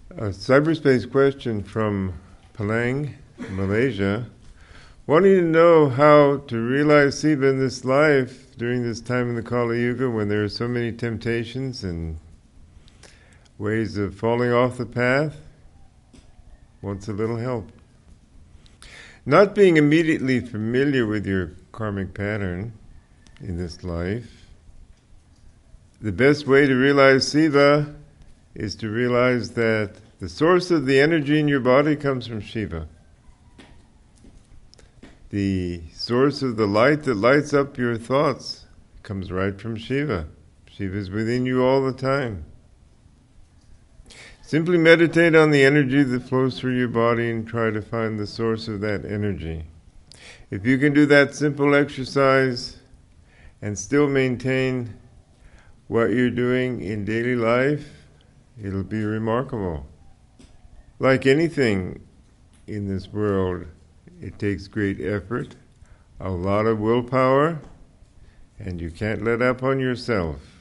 A cyberspace question from Penang, Malaysia, wanting to know how to realize Siva in this life during this time in the Kali Yuga when there are so many temptations and ways of falling off the path, wants a little help. Not being immediately familiar with your karmic pattern in this life, the best way to realize Siva is to realize that the source of the energy in your body comes from Shiva. The source of the light that lights up your thoughts comes right from Shiva. Shiva is within you all the time. Simply meditate on the energy that flows through your body and try to find the source of that energy. If you can do that simple exercise and still maintain what you're doing in daily life, it'll be remarkable. Like anything in this world, it takes great effort, a lot of willpower, and you can't let up on yourself.